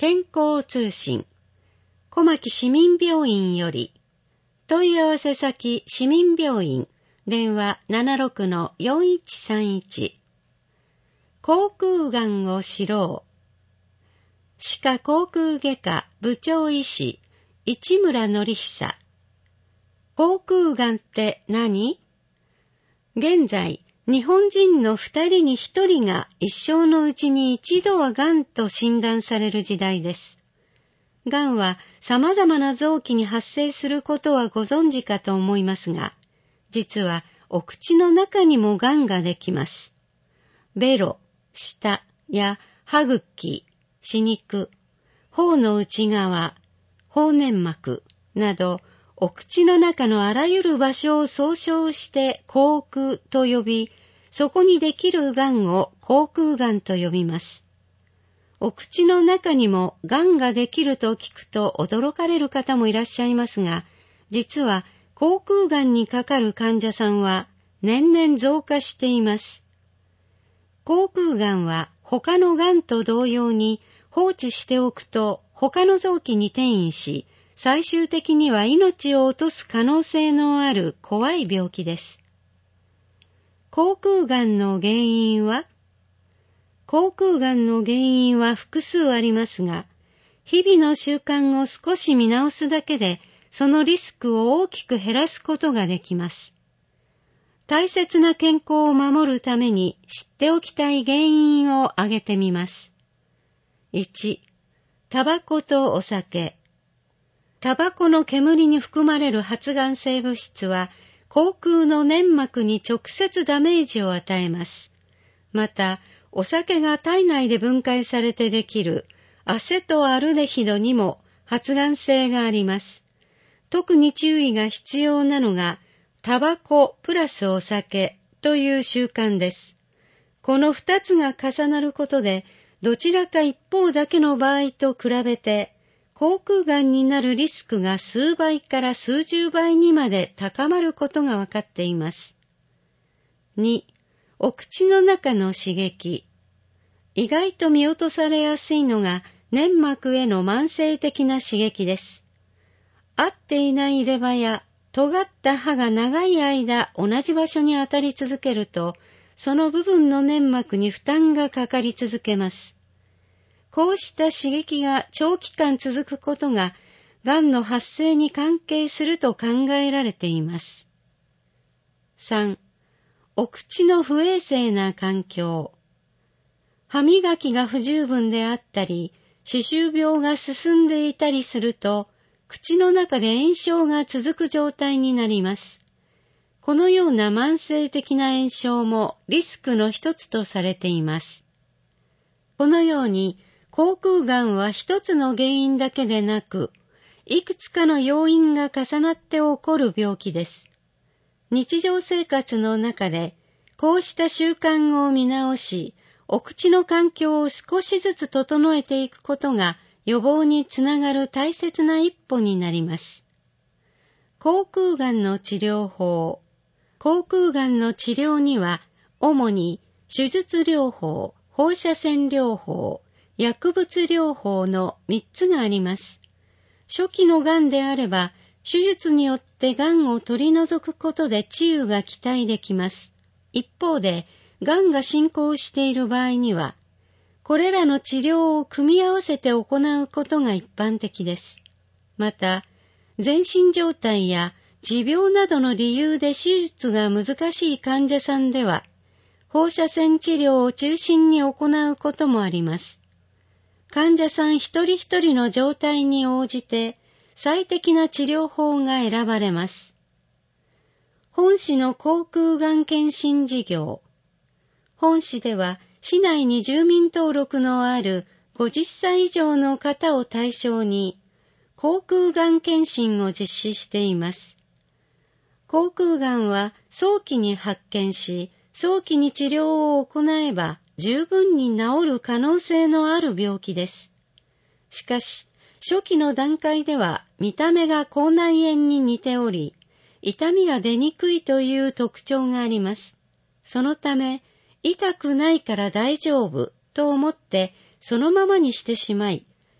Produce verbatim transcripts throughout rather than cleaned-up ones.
健康通信小牧市民病院より、問い合わせ先市民病院、電話 ななろくのよんいちさんいち。口腔がんを知ろう。歯科口腔外科部長医師、市村則久。口腔がんって何？現在、日本人の二人に一人が一生のうちに一度はがんと診断される時代です。がんは様々な臓器に発生することはご存知かと思いますが、実はお口の中にもがんができます。ベロ、舌や歯茎、歯肉、頬の内側、頬粘膜など、お口の中のあらゆる場所を総称して口腔と呼び、そこにできるがんを口腔がんと呼びます。お口の中にもがんができると聞くと驚かれる方もいらっしゃいますが、実は口腔がんにかかる患者さんは年々増加しています。口腔がんは他のがんと同様に放置しておくと他の臓器に転移し、最終的には命を落とす可能性のある怖い病気です。口腔がんの原因は？口腔がんの原因は複数ありますが、日々の習慣を少し見直すだけで、そのリスクを大きく減らすことができます。大切な健康を守るために知っておきたい原因を挙げてみます。いち、タバコとお酒。タバコの煙に含まれる発がん性物質は、口腔の粘膜に直接ダメージを与えます。また、お酒が体内で分解されてできるアセトアルデヒドにも発がん性があります。特に注意が必要なのが、タバコプラスお酒という習慣です。この二つが重なることで、どちらか一方だけの場合と比べて、口腔がんになるリスクが数倍から数十倍にまで高まることがわかっています。に、お口の中の刺激。意外と見落とされやすいのが粘膜への慢性的な刺激です。合っていない入れ歯や尖った歯が長い間同じ場所に当たり続けると、その部分の粘膜に負担がかかり続けます。こうした刺激が長期間続くことが、がんの発生に関係すると考えられています。さん、お口の不衛生な環境。歯磨きが不十分であったり、歯周病が進んでいたりすると、口の中で炎症が続く状態になります。このような慢性的な炎症もリスクの一つとされています。このように、口腔がんは一つの原因だけでなく、いくつかの要因が重なって起こる病気です。日常生活の中で、こうした習慣を見直し、お口の環境を少しずつ整えていくことが予防につながる大切な一歩になります。口腔がんの治療法。口腔がんの治療には、主に手術療法、放射線療法、薬物療法のみっつがあります。初期のがんであれば、手術によってがんを取り除くことで治癒が期待できます。一方で、がんが進行している場合には、これらの治療を組み合わせて行うことが一般的です。また、全身状態や持病などの理由で手術が難しい患者さんでは、放射線治療を中心に行うこともあります。患者さん一人一人の状態に応じて最適な治療法が選ばれます。本市の口腔がん検診事業。本市では市内に住民登録のあるごじゅっさい以上の方を対象に口腔がん検診を実施しています。口腔がんは早期に発見し、早期に治療を行えば十分に治る可能性のある病気です。しかし、初期の段階では見た目が口内炎に似ており、痛みが出にくいという特徴があります。そのため、痛くないから大丈夫と思ってそのままにしてしまい、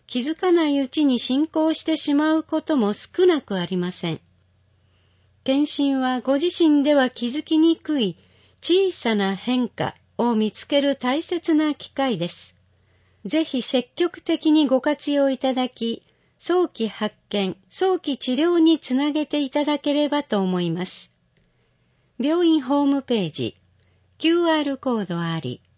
気づかないうちに進行してしまうことも少なくありません。検診はご自身では気づきにくい小さな変化を見つける大切な機会です。ぜひ積極的にご活用いただき、早期発見、早期治療につなげていただければと思います。病院ホームページ、キューアール コードあり、